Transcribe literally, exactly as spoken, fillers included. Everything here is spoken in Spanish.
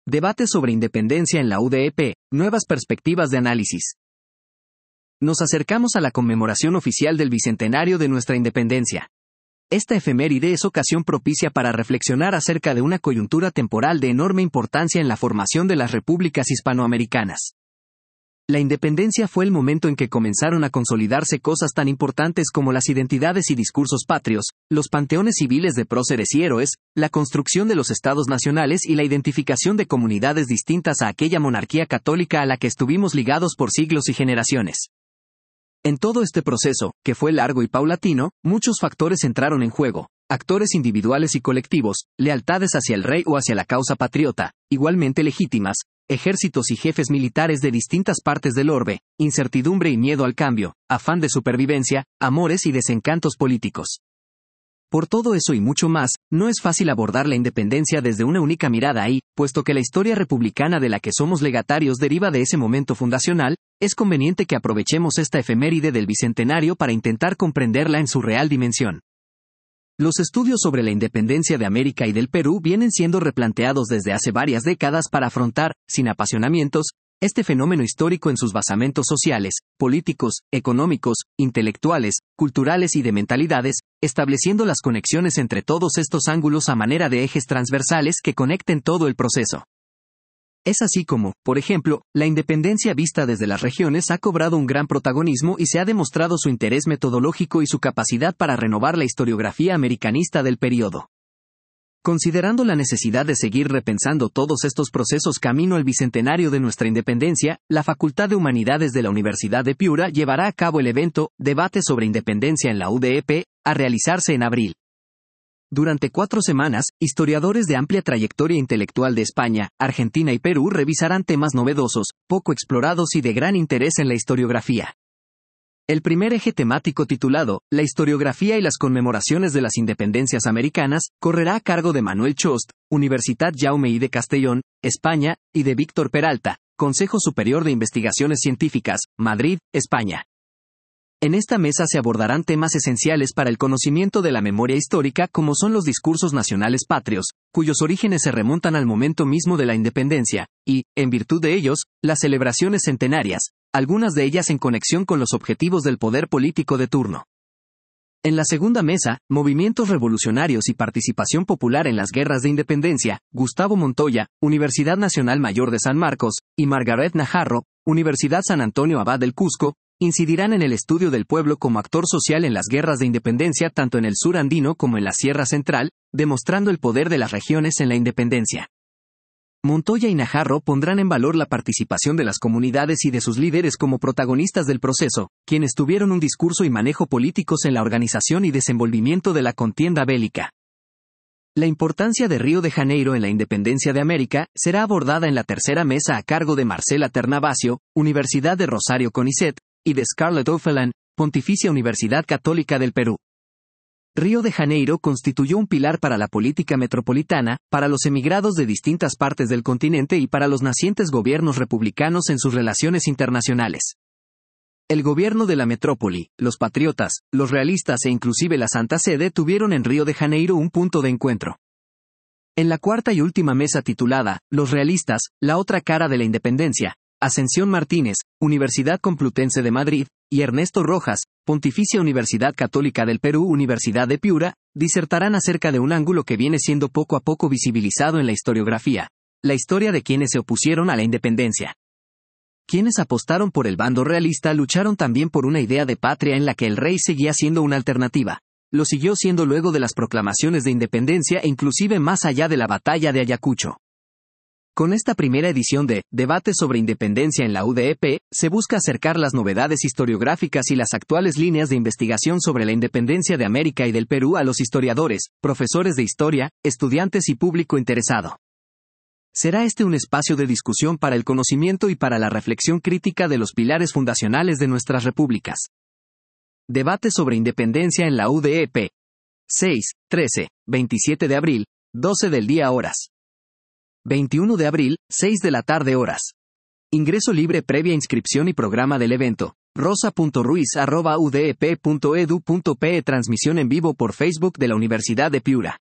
Debate sobre independencia en la U D E P, nuevas perspectivas de análisis. Nos acercamos a la conmemoración oficial del bicentenario de nuestra independencia. Esta efeméride es ocasión propicia para reflexionar acerca de una coyuntura temporal de enorme importancia en la formación de las repúblicas hispanoamericanas. La independencia fue el momento en que comenzaron a consolidarse cosas tan importantes como las identidades y discursos patrios, los panteones civiles de próceres y héroes, la construcción de los estados nacionales y la identificación de comunidades distintas a aquella monarquía católica a la que estuvimos ligados por siglos y generaciones. En todo este proceso, que fue largo y paulatino, muchos factores entraron en juego, actores individuales y colectivos, lealtades hacia el rey o hacia la causa patriota, igualmente legítimas, ejércitos y jefes militares de distintas partes del orbe, incertidumbre y miedo al cambio, afán de supervivencia, amores y desencantos políticos. Por todo eso y mucho más, no es fácil abordar la independencia desde una única mirada y, puesto que la historia republicana de la que somos legatarios deriva de ese momento fundacional, es conveniente que aprovechemos esta efeméride del bicentenario para intentar comprenderla en su real dimensión. Los estudios sobre la independencia de América y del Perú vienen siendo replanteados desde hace varias décadas para afrontar, sin apasionamientos, este fenómeno histórico en sus basamentos sociales, políticos, económicos, intelectuales, culturales y de mentalidades, estableciendo las conexiones entre todos estos ángulos a manera de ejes transversales que conecten todo el proceso. Es así como, por ejemplo, la independencia vista desde las regiones ha cobrado un gran protagonismo y se ha demostrado su interés metodológico y su capacidad para renovar la historiografía americanista del periodo. Considerando la necesidad de seguir repensando todos estos procesos camino al bicentenario de nuestra independencia, la Facultad de Humanidades de la Universidad de Piura llevará a cabo el evento Debate sobre Independencia en la U D E P, a realizarse en abril. Durante cuatro semanas, historiadores de amplia trayectoria intelectual de España, Argentina y Perú revisarán temas novedosos, poco explorados y de gran interés en la historiografía. El primer eje temático titulado, La historiografía y las conmemoraciones de las independencias americanas, correrá a cargo de Manuel Chost, Universitat Jaume I de Castellón, España, y de Víctor Peralta, Consejo Superior de Investigaciones Científicas, Madrid, España. En esta mesa se abordarán temas esenciales para el conocimiento de la memoria histórica como son los discursos nacionales patrios, cuyos orígenes se remontan al momento mismo de la independencia, y, en virtud de ellos, las celebraciones centenarias, algunas de ellas en conexión con los objetivos del poder político de turno. En la segunda mesa, movimientos revolucionarios y participación popular en las guerras de independencia, Gustavo Montoya, Universidad Nacional Mayor de San Marcos, y Margaret Najarro, Universidad San Antonio Abad del Cusco, incidirán en el estudio del pueblo como actor social en las guerras de independencia tanto en el sur andino como en la Sierra Central, demostrando el poder de las regiones en la independencia. Montoya y Najarro pondrán en valor la participación de las comunidades y de sus líderes como protagonistas del proceso, quienes tuvieron un discurso y manejo políticos en la organización y desenvolvimiento de la contienda bélica. La importancia de Río de Janeiro en la independencia de América será abordada en la tercera mesa a cargo de Marcela Ternavasio, Universidad de Rosario Conicet, y de Scarlett O'Phelan, Pontificia Universidad Católica del Perú. Río de Janeiro constituyó un pilar para la política metropolitana, para los emigrados de distintas partes del continente y para los nacientes gobiernos republicanos en sus relaciones internacionales. El gobierno de la metrópoli, los patriotas, los realistas e inclusive la Santa Sede tuvieron en Río de Janeiro un punto de encuentro. En la cuarta y última mesa titulada, Los realistas, la otra cara de la independencia, Ascensión Martínez, Universidad Complutense de Madrid, y Ernesto Rojas, Pontificia Universidad Católica del Perú, Universidad de Piura, disertarán acerca de un ángulo que viene siendo poco a poco visibilizado en la historiografía, la historia de quienes se opusieron a la independencia. Quienes apostaron por el bando realista lucharon también por una idea de patria en la que el rey seguía siendo una alternativa. Lo siguió siendo luego de las proclamaciones de independencia e inclusive más allá de la batalla de Ayacucho. Con esta primera edición de Debate sobre Independencia en la U D E P, se busca acercar las novedades historiográficas y las actuales líneas de investigación sobre la independencia de América y del Perú a los historiadores, profesores de historia, estudiantes y público interesado. Será este un espacio de discusión para el conocimiento y para la reflexión crítica de los pilares fundacionales de nuestras repúblicas. Debate sobre Independencia en la U D E P. seis, trece, veintisiete de abril, doce del día horas. veintiuno de abril, seis de la tarde horas. Ingreso libre previa inscripción y programa del evento. rosa punto ruiz arroba u d e p punto e d u punto p e Transmisión en vivo por Facebook de la Universidad de Piura.